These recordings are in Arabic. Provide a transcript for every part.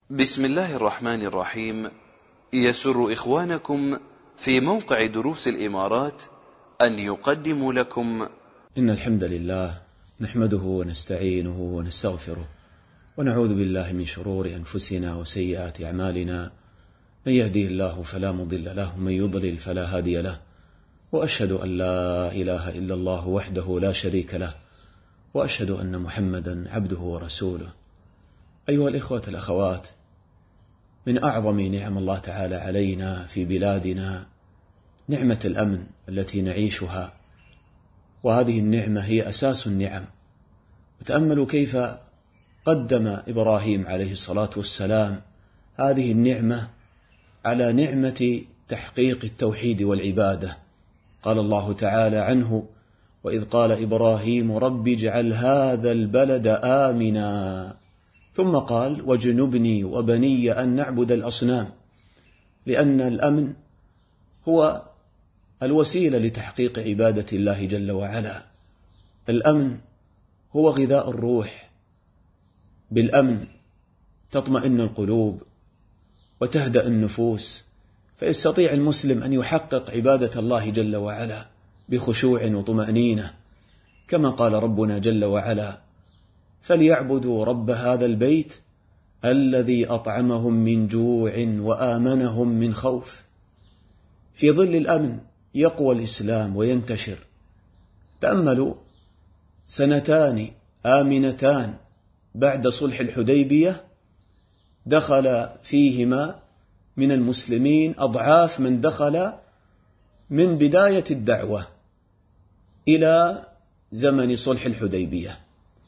بسم الله الرحمن الرحيم. يسر إخوانكم في موقع دروس الإمارات أن يقدموا لكم إن الحمد لله نحمده ونستعينه ونستغفره ونعوذ بالله من شرور أنفسنا وسيئات أعمالنا، من يهديه الله فلا مضل له ومن يضلل فلا هادي له، وأشهد أن لا إله إلا الله وحده لا شريك له، وأشهد أن محمدا عبده ورسوله. أيها الإخوة الأخوات، من أعظم نعم الله تعالى علينا في بلادنا نعمة الأمن التي نعيشها، وهذه النعمة هي أساس النعم. وتأملوا كيف قدم إبراهيم عليه الصلاة والسلام هذه النعمة على نعمة تحقيق التوحيد والعبادة. قال الله تعالى عنه: وإذ قال إبراهيم رب اجعل هذا البلد آمنا، ثم قال واجنبني وبني أن نعبد الأصنام، لأن الأمن هو الوسيلة لتحقيق عبادة الله جل وعلا. الأمن هو غذاء الروح، بالأمن تطمئن القلوب وتهدأ النفوس، فيستطيع المسلم أن يحقق عبادة الله جل وعلا بخشوع وطمأنينة، كما قال ربنا جل وعلا: فليعبدوا رب هذا البيت الذي أطعمهم من جوع وآمنهم من خوف. في ظل الأمن يقوى الإسلام وينتشر. تأملوا 2 آمنتان بعد صلح الحديبية دخل فيهما من المسلمين أضعاف من دخل من بداية الدعوة إلى زمن صلح الحديبية.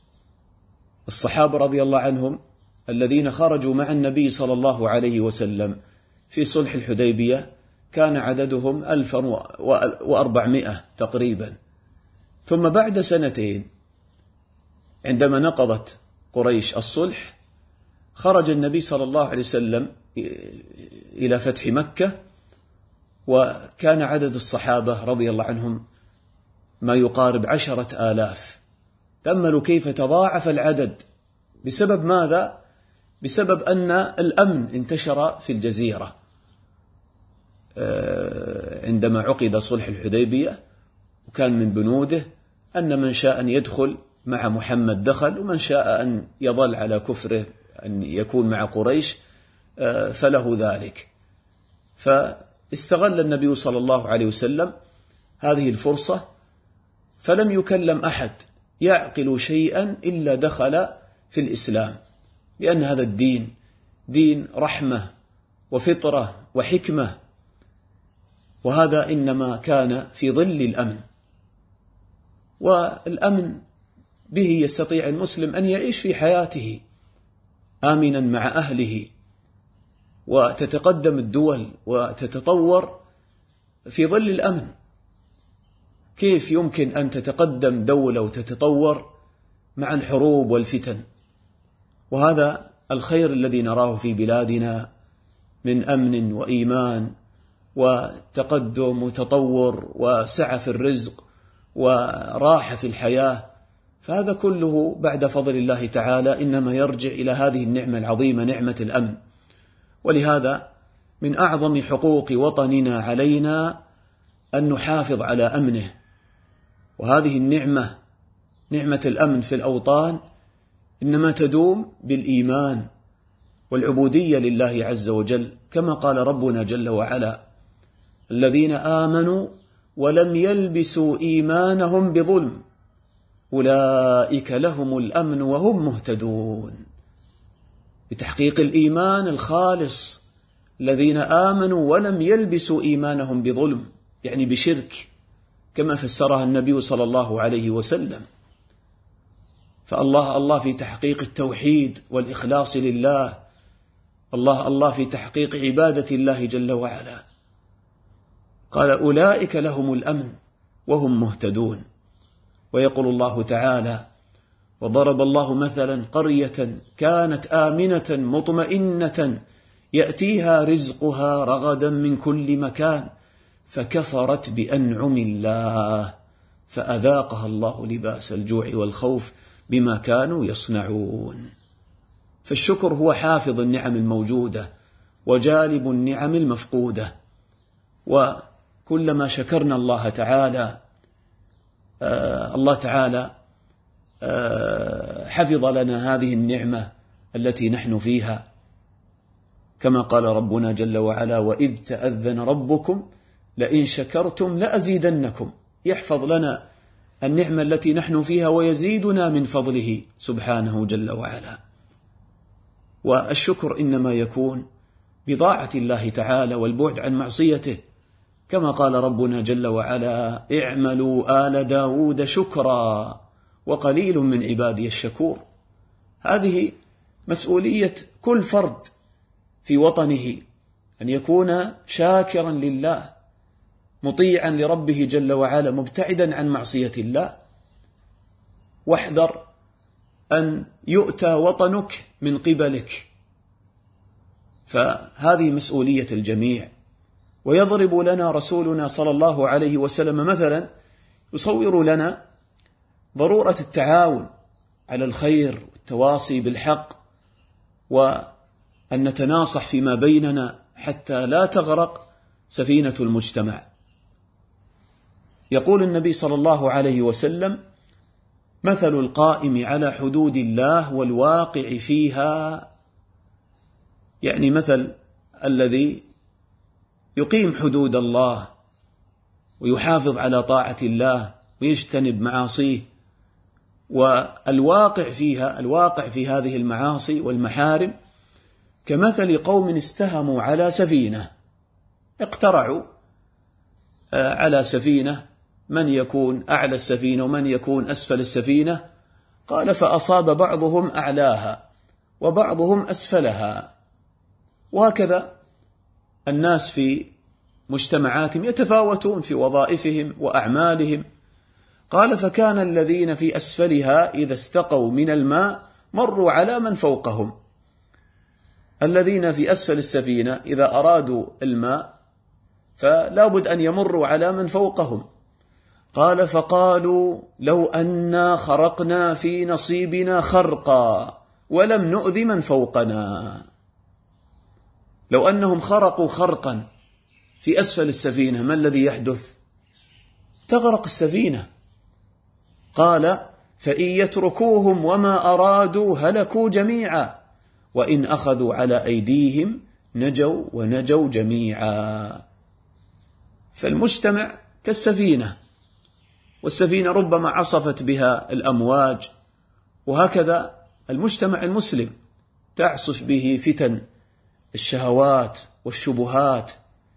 الصحابة رضي الله عنهم الذين خرجوا مع النبي صلى الله عليه وسلم في صلح الحديبية كان عددهم 1400 تقريبا. ثم بعد 2 سنين عندما نقضت قريش الصلح، خرج النبي صلى الله عليه وسلم إلى فتح مكة، وكان عدد الصحابة رضي الله عنهم ما يقارب 10,000. تأملوا كيف تضاعف العدد. بسبب ماذا؟ بسبب أن الأمن انتشر في الجزيرة. عندما عقد صلح الحديبية وكان من بنوده أن من شاء أن يدخل مع محمد دخل، ومن شاء أن يظل على كفره أن يكون مع قريش فله ذلك. فاستغل النبي صلى الله عليه وسلم هذه الفرصة، فلم يكلم أحد يعقل شيئا إلا دخل في الإسلام، لأن هذا الدين دين رحمة وفطرة وحكمة، وهذا إنما كان في ظل الأمن. والأمن به يستطيع المسلم أن يعيش في حياته آمنا مع أهله، وتتقدم الدول وتتطور في ظل الأمن. كيف يمكن أن تتقدم دولة وتتطور مع الحروب والفتن؟ وهذا الخير الذي نراه في بلادنا من أمن وإيمان وتقدم وتطور وسعة في الرزق وراحة في الحياة، فهذا كله بعد فضل الله تعالى إنما يرجع إلى هذه النعمة العظيمة، نعمة الأمن. ولهذا من أعظم حقوق وطننا علينا أن نحافظ على أمنه. وهذه النعمة، نعمة الأمن في الأوطان، إنما تدوم بالإيمان والعبودية لله عز وجل، كما قال ربنا جل وعلا: الذين آمنوا ولم يلبسوا إيمانهم بظلم أولئك لهم الأمن وهم مهتدون. بتحقيق الإيمان الخالص، الذين آمنوا ولم يلبسوا إيمانهم بظلم، يعني بشرك، كما فسرها النبي صلى الله عليه وسلم. فالله في تحقيق التوحيد والإخلاص لله، الله في تحقيق عبادة الله جل وعلا. قال: أولئك لهم الأمن وهم مهتدون. ويقول الله تعالى: وضرب الله مثلا قرية كانت آمنة مطمئنة يأتيها رزقها رغدا من كل مكان فكفرت بأنعم الله فأذاقها الله لباس الجوع والخوف بما كانوا يصنعون. فالشكر هو حافظ النعم الموجودة وجالب النعم المفقودة، وكلما شكرنا الله تعالى حفظ لنا هذه النعمة التي نحن فيها، كما قال ربنا جل وعلا: وإذ تأذن ربكم لئن شكرتم لأزيدنكم. يحفظ لنا النعمة التي نحن فيها ويزيدنا من فضله سبحانه جل وعلا. والشكر إنما يكون بطاعة الله تعالى والبعد عن معصيته، كما قال ربنا جل وعلا: اعملوا آل داود شكرا وقليل من عبادي الشكور. هذه مسؤولية كل فرد في وطنه، أن يكون شاكرا لله مطيعا لربه جل وعلا مبتعدا عن معصية الله. واحذر أن يؤتى وطنك من قبلك، فهذه مسؤولية الجميع. ويضرب لنا رسولنا صلى الله عليه وسلم مثلا، يصور لنا ضرورة التعاون على الخير والتواصي بالحق، وأن نتناصح فيما بيننا حتى لا تغرق سفينة المجتمع. يقول النبي صلى الله عليه وسلم: مثل القائم على حدود الله والواقع فيها، يعني مثل الذي يقيم حدود الله ويحافظ على طاعة الله ويجتنب معاصيه، والواقع فيها، الواقع في هذه المعاصي والمحارم، كمثل قوم استهموا على سفينة، اقترعوا على سفينة، من يكون أعلى السفينة ومن يكون أسفل السفينة. قال: فأصاب بعضهم أعلاها وبعضهم أسفلها. وهكذا الناس في مجتمعاتهم يتفاوتون في وظائفهم وأعمالهم. قال: فكان الذين في أسفلها إذا استقوا من الماء مروا على من فوقهم. الذين في أسفل السفينة إذا أرادوا الماء فلا بد أن يمروا على من فوقهم. قال: فقالوا لو أنا خرقنا في نصيبنا خرقا ولم نؤذ من فوقنا. لو أنهم خرقوا خرقا في أسفل السفينة، ما الذي يحدث؟ تغرق السفينة. قال: فإن يتركوهم وما أرادوا هلكوا جميعا، وإن أخذوا على أيديهم نجوا ونجوا جميعا. فالمجتمع كالسفينة، والسفينة ربما عصفت بها الأمواج، وهكذا المجتمع المسلم تعصف به فتن الشهوات والشبهات.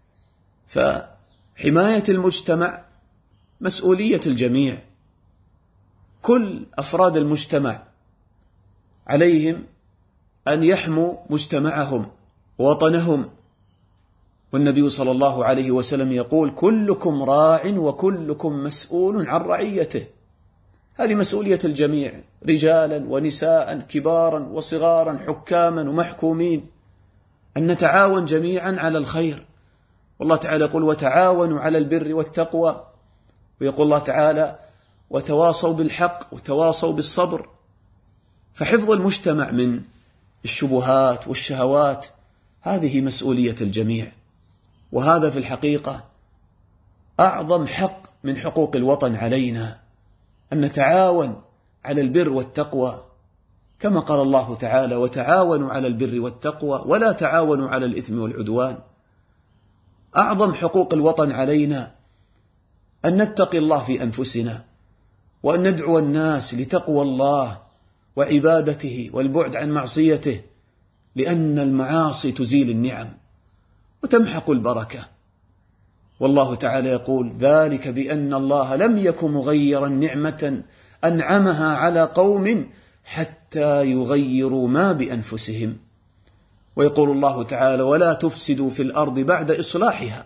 فحماية المجتمع مسؤولية الجميع، كل أفراد المجتمع عليهم أن يحموا مجتمعهم ووطنهم. والنبي صلى الله عليه وسلم يقول: كلكم راع وكلكم مسؤول عن رعيته. هذه مسؤولية الجميع، رجالا ونساء، كبارا وصغارا، حكاما ومحكومين، أن نتعاون جميعا على الخير. والله تعالى يقول: وتعاونوا على البر والتقوى. ويقول الله تعالى: وتواصوا بالحق وتواصوا بالصبر. فحفظ المجتمع من الشبهات والشهوات هذه مسؤولية الجميع، وهذا في الحقيقة أعظم حق من حقوق الوطن علينا، أن نتعاون على البر والتقوى، كما قال الله تعالى: وتعاونوا على البر والتقوى ولا تعاونوا على الإثم والعدوان. أعظم حقوق الوطن علينا أن نتقي الله في أنفسنا، وأن ندعو الناس لتقوى الله وعبادته والبعد عن معصيته، لأن المعاصي تزيل النعم وتمحق البركة. والله تعالى يقول: ذلك بأن الله لم يكن مغيرا نعمة أنعمها على قوم حتى يغيروا ما بأنفسهم. ويقول الله تعالى: ولا تفسدوا في الأرض بعد إصلاحها.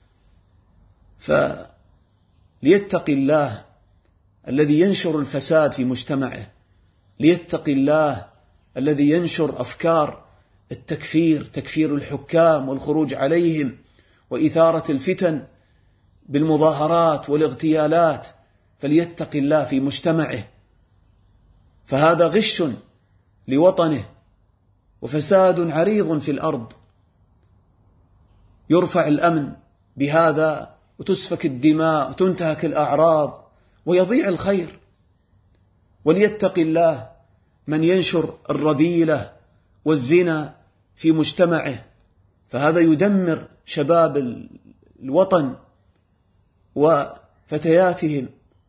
فليتقي الله الذي ينشر الفساد في مجتمعه، ليتقي الله الذي ينشر أفكار التكفير، تكفير الحكام والخروج عليهم وإثارة الفتن بالمظاهرات والاغتيالات، فليتقي الله في مجتمعه، فهذا غش لوطنه وفساد عريض في الأرض. يرفع الأمن بهذا وتسفك الدماء وتنتهك الأعراض ويضيع الخير. وليتق الله من ينشر الرذيلة والزنا في مجتمعه، فهذا يدمر شباب الوطن وفتياتهم،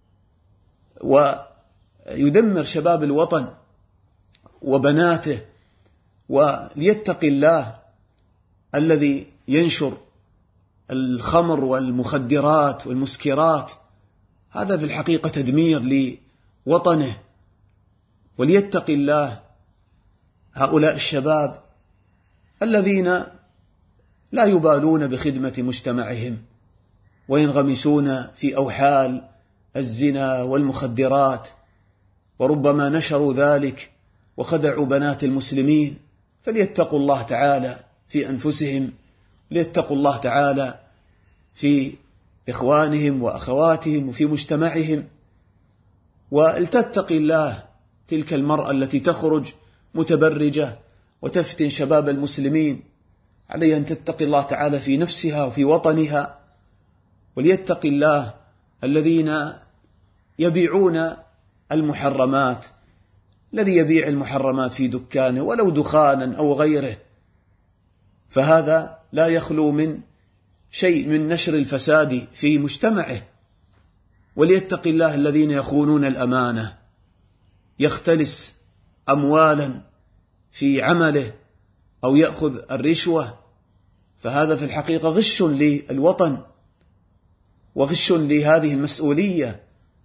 ويدمر شباب الوطن وبناته. وليتق الله الذي ينشر الخمر والمخدرات والمسكرات، هذا في الحقيقة تدمير لوطنه. وليتق الله هؤلاء الشباب الذين لا يبالون بخدمة مجتمعهم وينغمسون في أوحال الزنا والمخدرات، وربما نشروا ذلك وخدعوا بنات المسلمين. فليتقوا الله تعالى في أنفسهم، ليتقوا الله تعالى في إخوانهم وأخواتهم وفي مجتمعهم. ولتتقي الله تلك المرأة التي تخرج متبرجة وتفتن شباب المسلمين، عليها أن تتقي الله تعالى في نفسها وفي وطنها. وليتقي الله الذين يبيعون المحرمات، الذي يبيع المحرمات في دكانه ولو دخانا أو غيره، فهذا لا يخلو من شيء من نشر الفساد في مجتمعه. وليتقي الله الذين يخونون الأمانة، يختلس أموالا في عمله أو يأخذ الرشوة، فهذا في الحقيقة غش للوطن وغش لهذه المسؤولية.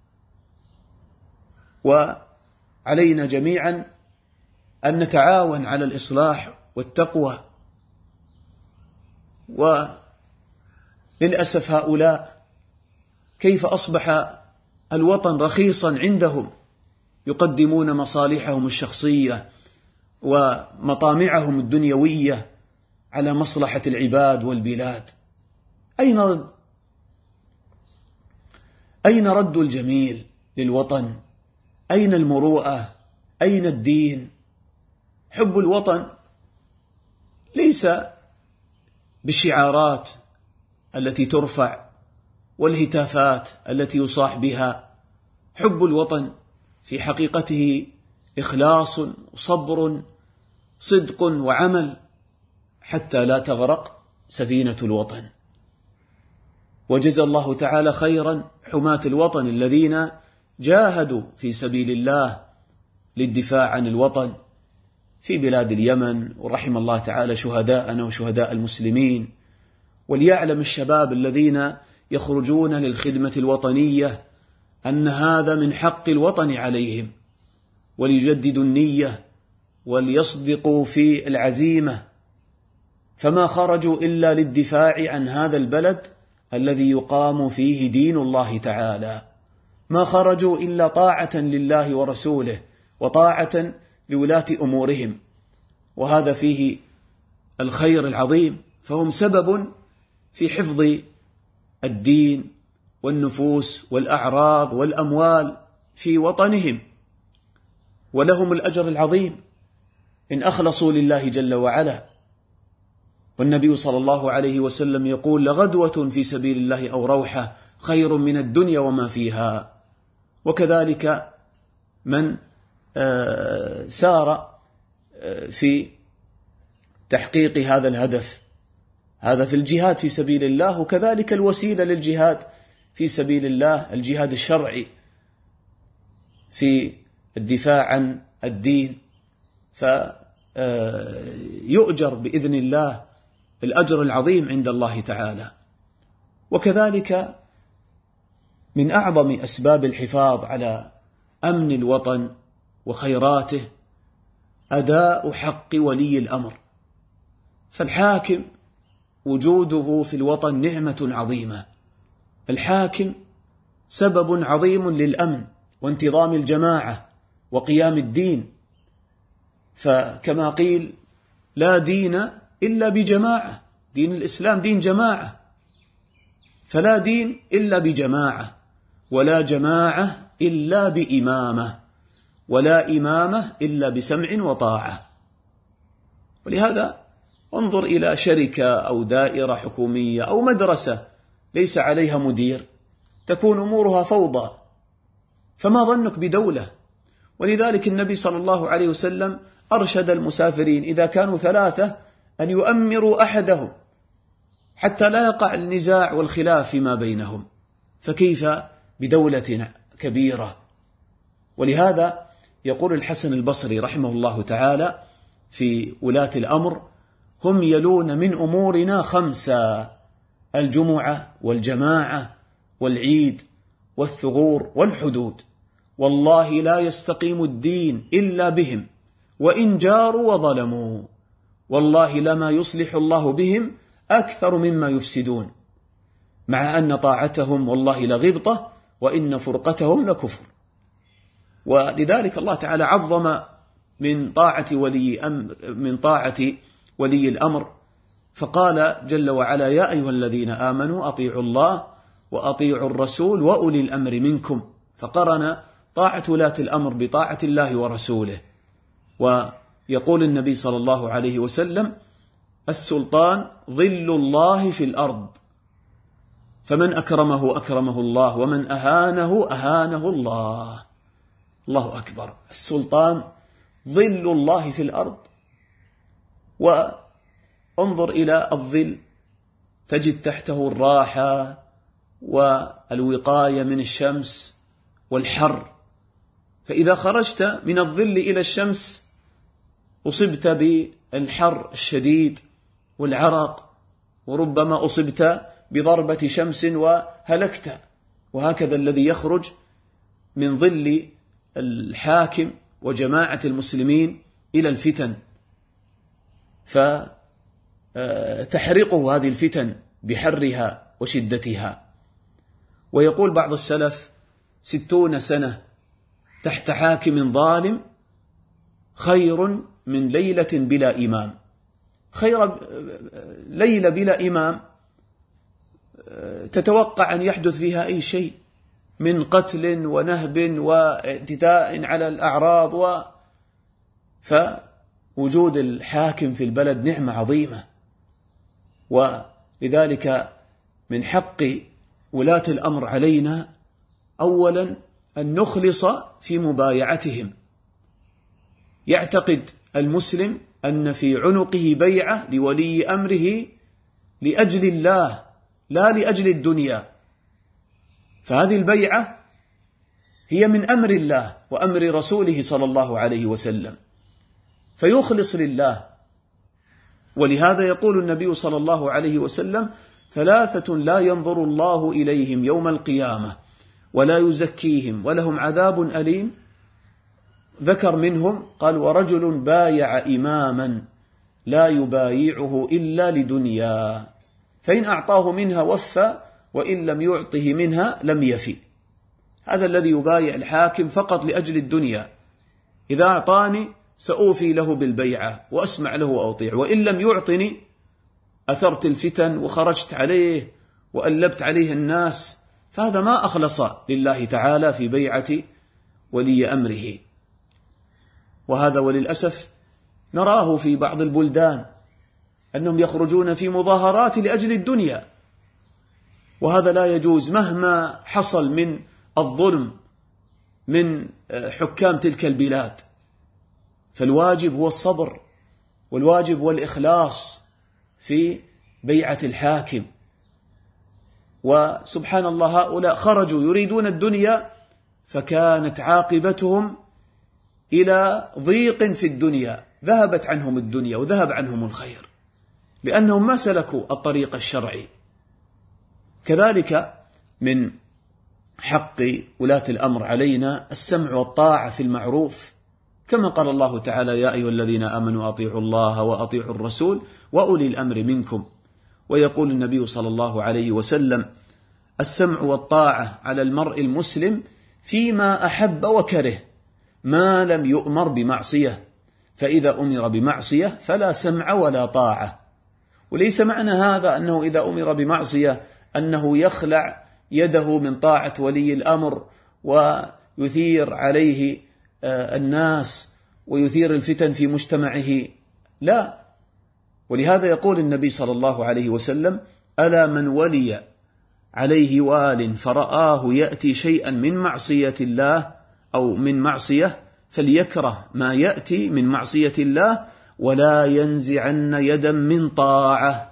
وعلينا جميعا أن نتعاون على الإصلاح والتقوى. وللأسف هؤلاء كيف أصبح الوطن رخيصا عندهم، يقدمون مصالحهم الشخصية ومطامعهم الدنيوية على مصلحة العباد والبلاد. أين رد الجميل للوطن؟ أين المروءة؟ أين الدين؟ حب الوطن ليس بالشعارات التي ترفع والهتافات التي يصاح بها. حب الوطن في حقيقته إخلاص وصبر، صدق وعمل، حتى لا تغرق سفينة الوطن. وجزى الله تعالى خيرا حماة الوطن الذين جاهدوا في سبيل الله للدفاع عن الوطن في بلاد اليمن، ورحم الله تعالى شهداءنا وشهداء المسلمين. وليعلم الشباب الذين يخرجون للخدمة الوطنية أن هذا من حق الوطن عليهم، وليجددوا النية وليصدقوا في العزيمة، فما خرجوا إلا للدفاع عن هذا البلد الذي يقام فيه دين الله تعالى، ما خرجوا إلا طاعة لله ورسوله وطاعة لولاة أمورهم، وهذا فيه الخير العظيم. فهم سبب في حفظ الدين والنفوس والأعراض والأموال في وطنهم، ولهم الأجر العظيم إن أخلصوا لله جل وعلا. والنبي صلى الله عليه وسلم يقول: لغدوة في سبيل الله أو روحة خير من الدنيا وما فيها. وكذلك من سار في تحقيق هذا الهدف، هذا في الجهاد في سبيل الله، وكذلك الوسيلة للجهاد في سبيل الله الجهاد الشرعي في الدفاع عن الدين، فيؤجر بإذن الله الأجر العظيم عند الله تعالى. وكذلك من أعظم أسباب الحفاظ على أمن الوطن وخيراته أداء حق ولي الأمر. فالحاكم وجوده في الوطن نعمة عظيمة، الحاكم سبب عظيم للأمن وانتظام الجماعة وقيام الدين. فكما قيل: لا دين إلا بجماعة، دين الإسلام دين جماعة، فلا دين إلا بجماعة، ولا جماعة إلا بإمامة، ولا إمامة إلا بسمع وطاعة. ولهذا انظر إلى شركة أو دائرة حكومية أو مدرسة ليس عليها مدير، تكون أمورها فوضى، فما ظنك بدولة؟ ولذلك النبي صلى الله عليه وسلم أرشد المسافرين إذا كانوا 3 أن يؤمروا أحدهم حتى لا يقع النزاع والخلاف فيما بينهم، فكيف بدولة كبيرة؟ ولهذا يقول الحسن البصري رحمه الله تعالى في ولاة الأمر: هم يلون من أمورنا 5: الجمعة والجماعة والعيد والثغور والحدود، والله لا يستقيم الدين إلا بهم، وإن جاروا وظلموا، والله لما يصلح الله بهم أكثر مما يفسدون، مع أن طاعتهم والله لغبطة، وإن فرقتهم لكفر. ولذلك الله تعالى عظم من طاعة ولي الأمر، فقال جل وعلا: يا أيها الذين آمنوا أطيعوا الله وأطيعوا الرسول وأولي الأمر منكم، فقرن طاعة ولاة الأمر بطاعة الله ورسوله. ويقول النبي صلى الله عليه وسلم: السلطان ظل الله في الأرض، فمن أكرمه أكرمه الله، ومن أهانه أهانه الله. الله أكبر، السلطان ظل الله في الأرض. وانظر إلى الظل تجد تحته الراحة والوقاية من الشمس والحر، فإذا خرجت من الظل إلى الشمس أصبت بالحر الشديد والعرق، وربما أصبت بضربة شمس وهلكت. وهكذا الذي يخرج من ظل الحاكم وجماعة المسلمين إلى الفتن، فتحرقه هذه الفتن بحرها وشدتها. ويقول بعض السلف: 60 سنة تحت حاكم ظالم خير من ليلة بلا إمام. خير ليلة بلا إمام تتوقع أن يحدث فيها أي شيء من قتل ونهب واعتداء على الأعراض فوجود الحاكم في البلد نعمة عظيمة. ولذلك من حق ولاة الأمر علينا أولا أن نخلص في مبايعتهم. يعتقد المسلم أن في عنقه بيعة لولي أمره لأجل الله لا لأجل الدنيا، فهذه البيعة هي من أمر الله وأمر رسوله صلى الله عليه وسلم، فيخلص لله. ولهذا يقول النبي صلى الله عليه وسلم: 3 لا ينظر الله إليهم يوم القيامة ولا يزكيهم ولهم عذاب أليم. ذكر منهم قال: ورجل بايع إماما لا يبايعه إلا لدنيا، فإن أعطاه منها وفى، وإن لم يعطه منها لم يفي. هذا الذي يبايع الحاكم فقط لأجل الدنيا، إذا أعطاني سأوفي له بالبيعة وأسمع له وأطيع، وإن لم يعطني أثرت الفتن وخرجت عليه وألبت عليه الناس، فهذا ما أخلص لله تعالى في بيعة ولي أمره. وهذا وللأسف نراه في بعض البلدان أنهم يخرجون في مظاهرات لأجل الدنيا، وهذا لا يجوز مهما حصل من الظلم من حكام تلك البلاد. فالواجب هو الصبر، والواجب هو الإخلاص في بيعة الحاكم. وسبحان الله، هؤلاء خرجوا يريدون الدنيا فكانت عاقبتهم إلى ضيق في الدنيا، ذهبت عنهم الدنيا وذهب عنهم الخير، لأنهم ما سلكوا الطريق الشرعي. كذلك من حق ولاة الأمر علينا السمع والطاعة في المعروف، كما قال الله تعالى: يا أيها الذين آمنوا أطيعوا الله وأطيعوا الرسول وأولي الأمر منكم. ويقول النبي صلى الله عليه وسلم: السمع والطاعة على المرء المسلم فيما أحب وكره ما لم يؤمر بمعصية، فإذا أمر بمعصية فلا سمع ولا طاعة. وليس معنى هذا أنه إذا أمر بمعصية أنه يخلع يده من طاعة ولي الأمر ويثير عليه الناس ويثير الفتن في مجتمعه، لا، ولهذا يقول النبي صلى الله عليه وسلم: ألا من ولي عليه وال فرآه يأتي شيئا من معصية الله أو من معصية فليكره ما يأتي من معصية الله ولا ينزعن يدا من طاعة.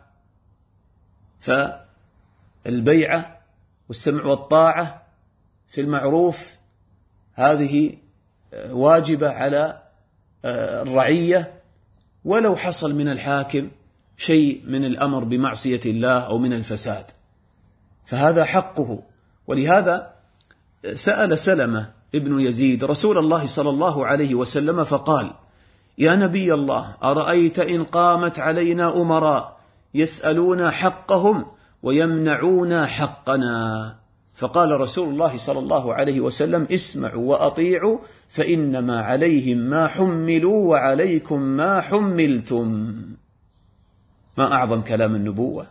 فالبيعة والسمع والطاعة في المعروف هذه واجبة على الرعية، ولو حصل من الحاكم شيء من الأمر بمعصية الله أو من الفساد فهذا حقه. ولهذا سأل سلمة ابن يزيد رسول الله صلى الله عليه وسلم فقال: يا نبي الله، أرأيت إن قامت علينا أمراء يسألون حقهم ويمنعون حقنا؟ فقال رسول الله صلى الله عليه وسلم: اسمعوا وأطيعوا فإنما عليهم ما حملوا وعليكم ما حملتم. ما أعظم كلام النبوة!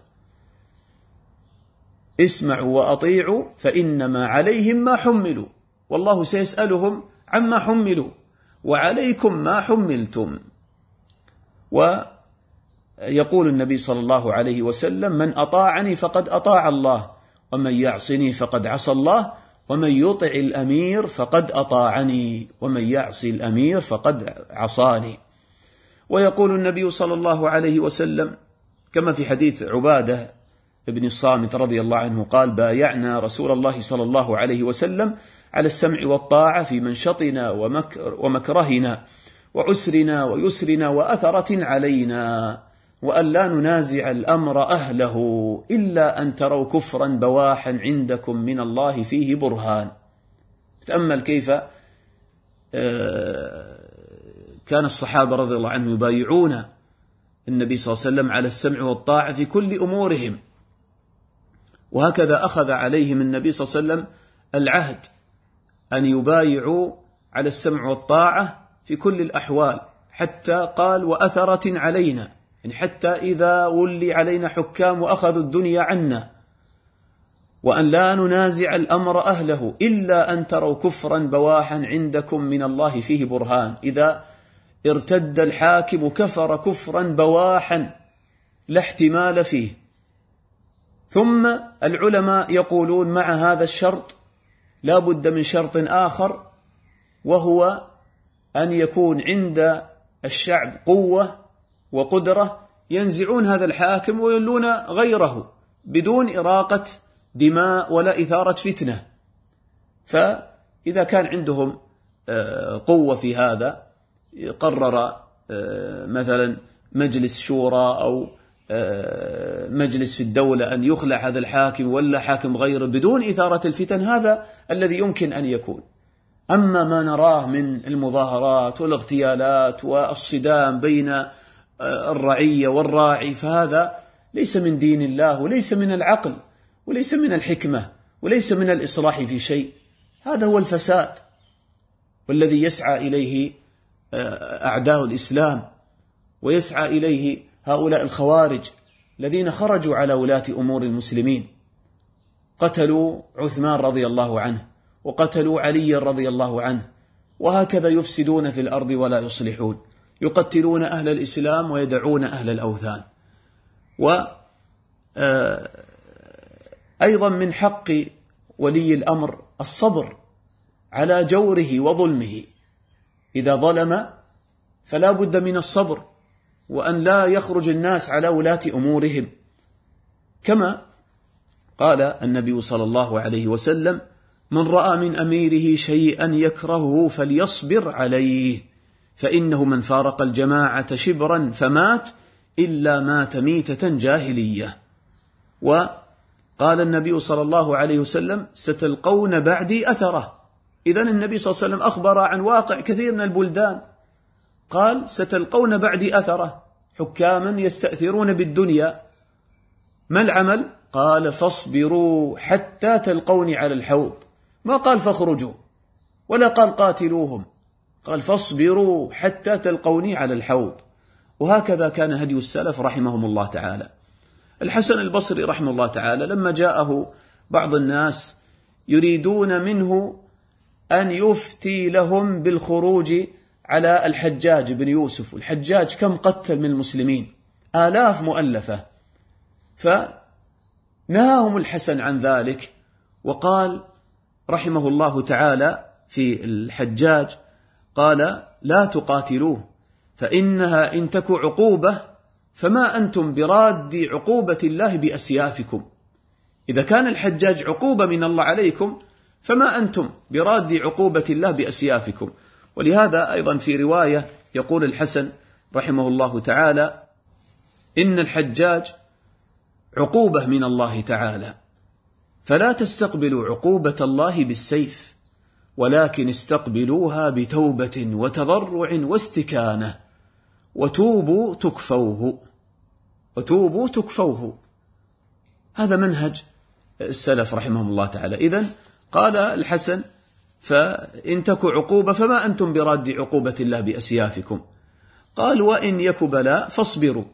اسمعوا وأطيعوا فإنما عليهم ما حملوا، والله سيسألهم عما حملوا، وعليكم ما حملتم. ويقول النبي صلى الله عليه وسلم: من أطاعني فقد أطاع الله، ومن يعصني فقد عصى الله، ومن يطع الأمير فقد أطاعني، ومن يعصي الأمير فقد عصاني. ويقول النبي صلى الله عليه وسلم كما في حديث عبادة ابن الصامت رضي الله عنه قال: بايعنا رسول الله صلى الله عليه وسلم على السمع والطاعة في منشطنا ومكرهنا وعسرنا ويسرنا وأثرة علينا، وأن لا ننازع الأمر أهله إلا أن تروا كفرا بواحا عندكم من الله فيه برهان. تأمل كيف كان الصحابة رضي الله عنهم يبايعون النبي صلى الله عليه وسلم على السمع والطاعة في كل أمورهم، وهكذا أخذ عليهم النبي صلى الله عليه وسلم العهد أن يبايعوا على السمع والطاعة في كل الأحوال، حتى قال: وأثرة علينا، يعني حتى إذا ولي علينا حكام وأخذوا الدنيا عنا، وأن لا ننازع الأمر أهله إلا أن تروا كفرا بواحا عندكم من الله فيه برهان. إذا ارتد الحاكم كفر كفرا بواحا لا احتمال فيه. ثم العلماء يقولون مع هذا الشرط لا بد من شرط آخر، وهو أن يكون عند الشعب قوة وقدرة ينزعون هذا الحاكم ويولون غيره بدون إراقة دماء ولا إثارة فتنة. فإذا كان عندهم قوة في هذا، قرر مثلا مجلس شورى أو مجلس في الدولة أن يخلع هذا الحاكم ولا حاكم غيره بدون إثارة الفتن، هذا الذي يمكن أن يكون. أما ما نراه من المظاهرات والاغتيالات والصدام بين الرعية والراعي فهذا ليس من دين الله، وليس من العقل، وليس من الحكمة، وليس من الإصلاح في شيء. هذا هو الفساد، والذي يسعى إليه أعداء الإسلام، ويسعى إليه هؤلاء الخوارج الذين خرجوا على ولاة أمور المسلمين، قتلوا عثمان رضي الله عنه وقتلوا علي رضي الله عنه، وهكذا يفسدون في الأرض ولا يصلحون، يقتلون أهل الإسلام ويدعون أهل الأوثان. وأيضا من حق ولي الأمر الصبر على جوره وظلمه. إذا ظلم فلا بد من الصبر، وأن لا يخرج الناس على ولاة أمورهم، كما قال النبي صلى الله عليه وسلم: من رأى من أميره شيئا يكرهه فليصبر عليه، فإنه من فارق الجماعة شبرا فمات إلا مات ميتة جاهلية. وقال النبي صلى الله عليه وسلم: ستلقون بعدي أثره. إذن النبي صلى الله عليه وسلم أخبر عن واقع كثير من البلدان، قال: ستلقون بعدي أثره، حكاما يستأثرون بالدنيا. ما العمل؟ قال: فاصبروا حتى تلقوني على الحوض. ما قال فاخرجوا ولا قال قاتلوهم، قال فاصبروا حتى تلقوني على الحوض. وهكذا كان هدي السلف رحمهم الله تعالى. الحسن البصري رحمه الله تعالى لما جاءه بعض الناس يريدون منه أن يفتي لهم بالخروج على الحجاج بن يوسف، الحجاج كم قتل من المسلمين، آلاف مؤلفة. فنهاهم الحسن عن ذلك، وقال رحمه الله تعالى في الحجاج، قال: لا تقاتلوه، فإنها إن تك عقوبة فما أنتم براد عقوبة الله بأسيافكم. إذا كان الحجاج عقوبة من الله عليكم فما أنتم براد عقوبة الله بأسيافكم. ولهذا أيضا في رواية يقول الحسن رحمه الله تعالى: إن الحجاج عقوبة من الله تعالى، فلا تستقبلوا عقوبة الله بالسيف، ولكن استقبلوها بتوبة وتضرع واستكانة، وتوبوا تكفوه. هذا منهج السلف رحمهم الله تعالى. إذن قال الحسن: فإن تك عقوبة فما أنتم براد عقوبة الله بأسيافكم. قال: وإن يك بلاء فاصبروا.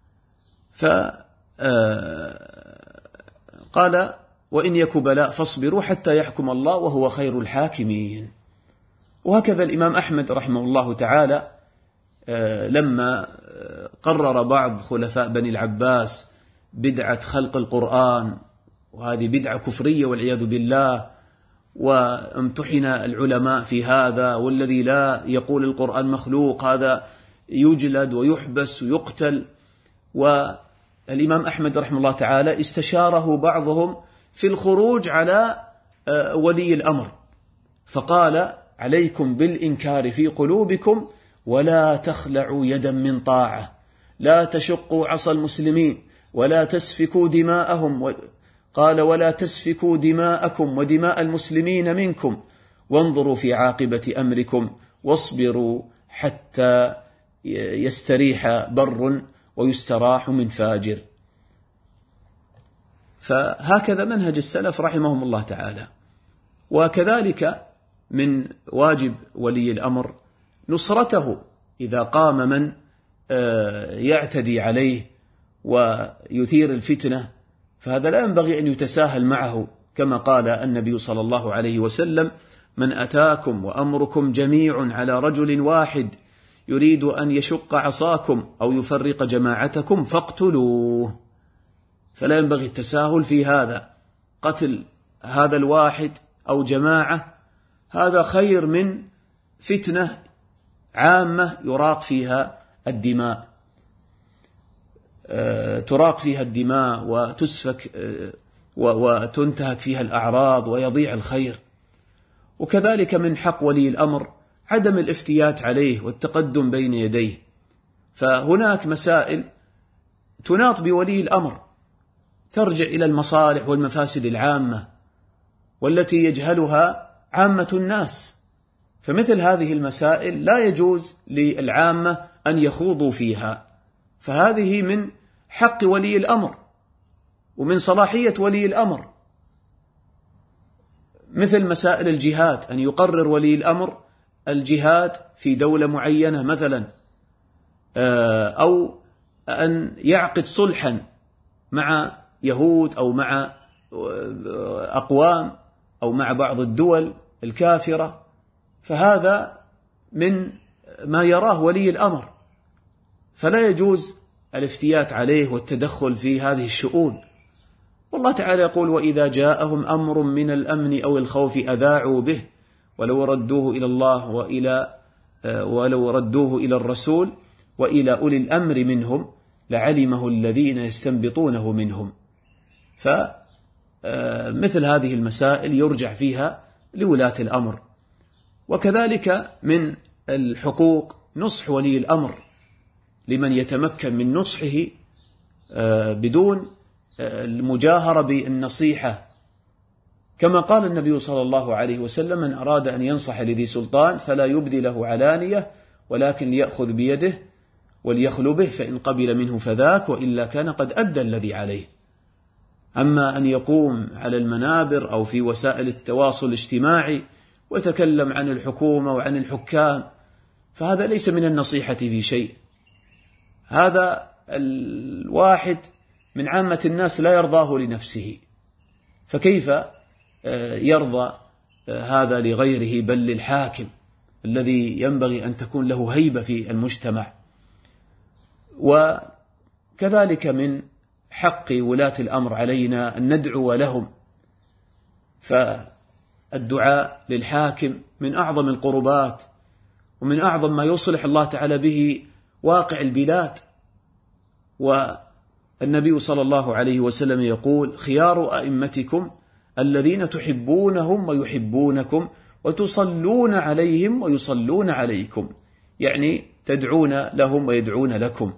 قال: وإن يك بلاء فاصبروا حتى يحكم الله وهو خير الحاكمين. وهكذا الإمام أحمد رحمه الله تعالى لما قرر بعض خلفاء بني العباس بدعة خلق القرآن، وهذه بدعة كفرية والعياذ بالله، وامتحن العلماء في هذا، والذي لا يقول القرآن مخلوق هذا يجلد ويحبس ويقتل. والإمام أحمد رحمه الله تعالى استشاره بعضهم في الخروج على ولي الأمر، فقال: عليكم بالإنكار في قلوبكم، ولا تخلعوا يدا من طاعة، لا تشقوا عصا المسلمين، ولا تسفكوا دماءهم. قال: ولا تسفكوا دماءكم ودماء المسلمين منكم، وانظروا في عاقبة أمركم، واصبروا حتى يستريح بر ويستراح من فاجر. فهكذا منهج السلف رحمهم الله تعالى. وكذلك من واجب ولي الأمر نصرته إذا قام من يعتدي عليه ويثير الفتنة، فهذا لا ينبغي أن يتساهل معه، كما قال النبي صلى الله عليه وسلم: من أتاكم وأمركم جميع على رجل واحد يريد أن يشق عصاكم أو يفرق جماعتكم فاقتلوه. فلا ينبغي التساهل في هذا. قتل هذا الواحد أو جماعة هذا خير من فتنة عامة يراق فيها الدماء، تراق فيها الدماء وتسفك وتنتهك فيها الأعراض ويضيع الخير. وكذلك من حق ولي الأمر عدم الافتيات عليه والتقدم بين يديه. فهناك مسائل تناط بولي الأمر ترجع إلى المصالح والمفاسد العامة والتي يجهلها عامة الناس، فمثل هذه المسائل لا يجوز للعامة أن يخوضوا فيها، فهذه من حق ولي الأمر ومن صلاحية ولي الأمر. مثل مسائل الجهاد، أن يقرر ولي الأمر الجهاد في دولة معينة مثلا، أو أن يعقد صلحا مع يهود أو مع أقوام أو مع بعض الدول الكافرة، فهذا من ما يراه ولي الأمر، فلا يجوز الافتيات عليه والتدخل في هذه الشؤون. والله تعالى يقول: وإذا جاءهم أمر من الأمن أو الخوف أذاعوا به ولو ردوه إلى الله ولو ردوه إلى الرسول وإلى أولي الأمر منهم لعلمه الذين يستنبطونه منهم. فمثل هذه المسائل يرجع فيها لولاة الأمر. وكذلك من الحقوق نصح ولي الأمر لمن يتمكن من نصحه بدون المجاهرة بالنصيحة، كما قال النبي صلى الله عليه وسلم: من أراد أن ينصح لذي سلطان فلا يبدي له علانية ولكن ليأخذ بيده وليخلو به، فإن قبل منه فذاك وإلا كان قد أدى الذي عليه. أما أن يقوم على المنابر أو في وسائل التواصل الاجتماعي ويتكلم عن الحكومة وعن الحكام، فهذا ليس من النصيحة في شيء. هذا الواحد من عامة الناس لا يرضاه لنفسه، فكيف يرضى هذا لغيره بل للحاكم الذي ينبغي أن تكون له هيبة في المجتمع؟ كذلك من حق ولاة الأمر علينا أن ندعو لهم، فالدعاء للحاكم من أعظم القربات ومن أعظم ما يصلح الله تعالى به واقع البلاد. والنبي صلى الله عليه وسلم يقول: خيار أئمتكم الذين تحبونهم ويحبونكم وتصلون عليهم ويصلون عليكم، يعني تدعون لهم ويدعون لكم.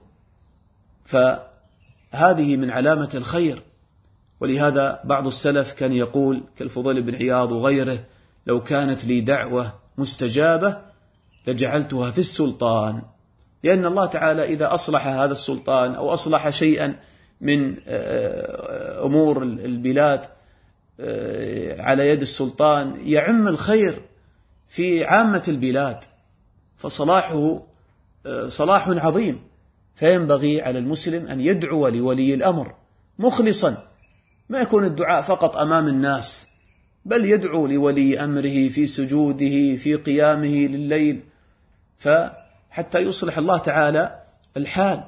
فهذه من علامة الخير. ولهذا بعض السلف كان يقول كالفضيل بن عياض وغيره: لو كانت لي دعوة مستجابة لجعلتها في السلطان، لأن الله تعالى إذا أصلح هذا السلطان أو أصلح شيئا من أمور البلاد على يد السلطان يعم الخير في عامة البلاد، فصلاحه صلاح عظيم. فينبغي على المسلم أن يدعو لولي الأمر مخلصا، ما يكون الدعاء فقط أمام الناس، بل يدعو لولي أمره في سجوده في قيامه لليل، فحتى يصلح الله تعالى الحال.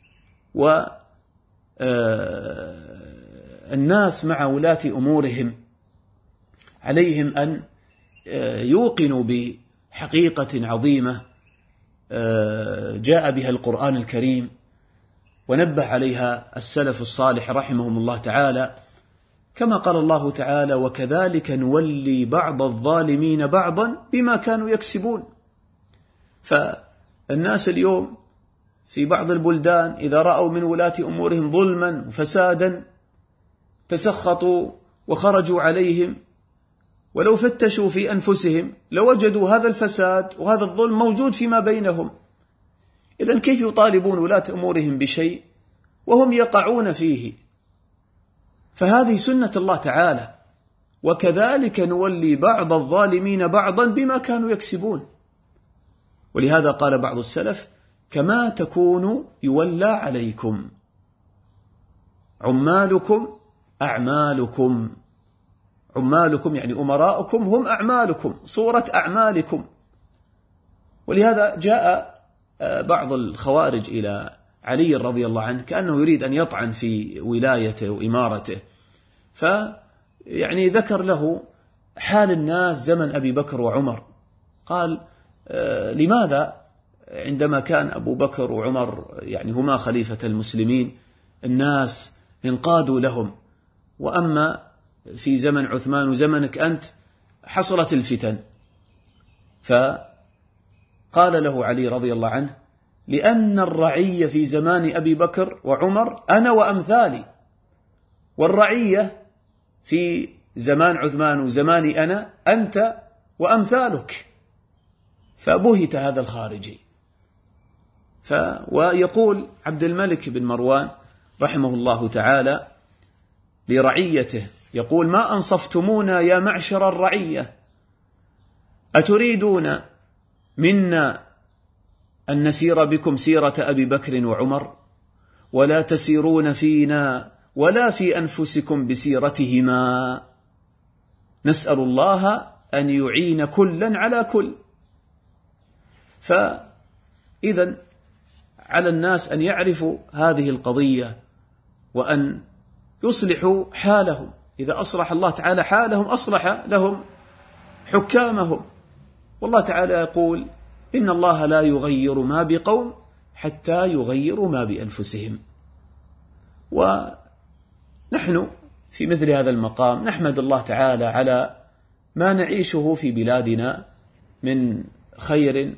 والناس مع ولاة أمورهم عليهم أن يوقنوا بحقيقة عظيمة جاء بها القرآن الكريم ونبه عليها السلف الصالح رحمهم الله تعالى، كما قال الله تعالى: وكذلك نولي بعض الظالمين بعضا بما كانوا يكسبون. فالناس اليوم في بعض البلدان إذا رأوا من ولاة أمورهم ظلما وفسادا تسخطوا وخرجوا عليهم، ولو فتشوا في أنفسهم لوجدوا هذا الفساد وهذا الظلم موجود فيما بينهم. إذن كيف يطالبون ولاة أمورهم بشيء وهم يقعون فيه؟ فهذه سنة الله تعالى: وكذلك نولي بعض الظالمين بعضا بما كانوا يكسبون. ولهذا قال بعض السلف: كما تكونوا يولى عليكم، عمالكم أعمالكم. عمالكم يعني أمراؤكم هم أعمالكم، صورة أعمالكم. ولهذا جاء بعض الخوارج إلى علي رضي الله عنه كأنه يريد أن يطعن في ولايته وإمارته، فيعني ذكر له حال الناس زمن أبي بكر وعمر. قال: لماذا عندما كان أبو بكر وعمر يعني هما خليفة المسلمين الناس انقادوا لهم، وأما في زمن عثمان وزمنك أنت حصلت الفتن؟ فقال له علي رضي الله عنه: لأن الرعية في زمان أبي بكر وعمر أنا وأمثالي، والرعية في زمان عثمان وزماني أنا أنت وأمثالك. فبهت هذا الخارجي. ويقول عبد الملك بن مروان رحمه الله تعالى لرعيته، يقول: ما أنصفتمونا يا معشر الرعية، أتريدون منا أن نسير بكم سيرة أبي بكر وعمر، ولا تسيرون فينا ولا في أنفسكم بسيرتهما؟ نسأل الله أن يعين كلا على كل. فإذن على الناس أن يعرفوا هذه القضية وأن يصلحوا حالهم. إذا أصلح الله تعالى حالهم أصلح لهم حكامهم. والله تعالى يقول: إن الله لا يغير ما بقوم حتى يغيروا ما بأنفسهم. ونحن في مثل هذا المقام نحمد الله تعالى على ما نعيشه في بلادنا من خير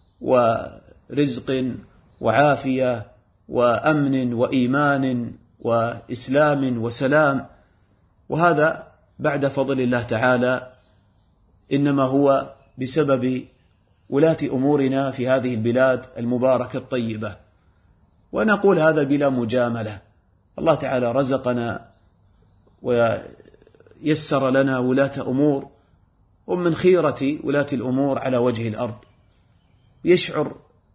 ورزق وعافية وأمن وإيمان وإسلام وسلام، وهذا بعد فضل الله تعالى، إنما هو بسبب ولاة أمورنا في هذه البلاد المباركة الطيبة. ونقول هذا بلا مجاملة. الله تعالى رزقنا ويسر لنا ولاة أمور هم من خيرة ولاة الأمور على وجه الأرض. يشعر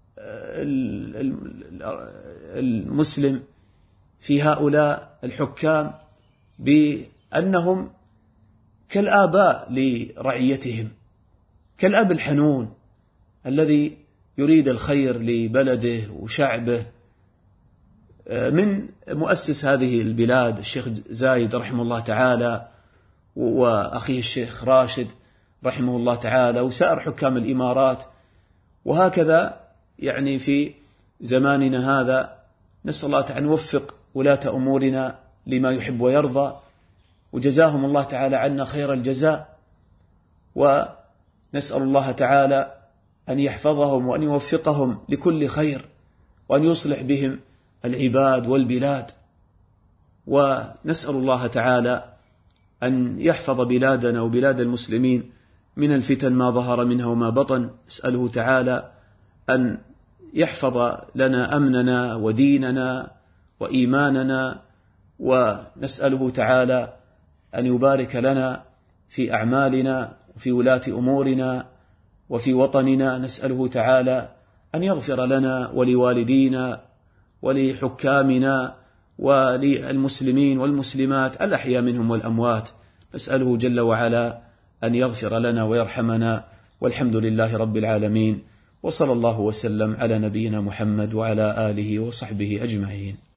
المسلم في هؤلاء الحكام بأنهم كالآباء لرعيتهم، كالأب الحنون الذي يريد الخير لبلده وشعبه، من مؤسس هذه البلاد الشيخ زايد رحمه الله تعالى، وأخيه الشيخ راشد رحمه الله تعالى، وسائر حكام الإمارات. وهكذا يعني في زماننا هذا نسأل الله تعالى أن يوفق ولاة أمورنا لما يحب ويرضى، وجزاهم الله تعالى عنا خير الجزاء. ونسأل الله تعالى أن يحفظهم وأن يوفقهم لكل خير، وأن يصلح بهم العباد والبلاد. ونسأل الله تعالى أن يحفظ بلادنا وبلاد المسلمين من الفتن ما ظهر منها وما بطن. نسأله تعالى أن يحفظ لنا أمننا وديننا وإيماننا، ونسأله تعالى أن يبارك لنا في أعمالنا وفي ولاة أمورنا وفي وطننا. نسأله تعالى أن يغفر لنا ولوالدينا ولحكامنا وللمسلمين والمسلمات الأحياء منهم والأموات. نسأله جل وعلا أن يغفر لنا ويرحمنا، والحمد لله رب العالمين، وصلى الله وسلم على نبينا محمد وعلى آله وصحبه أجمعين.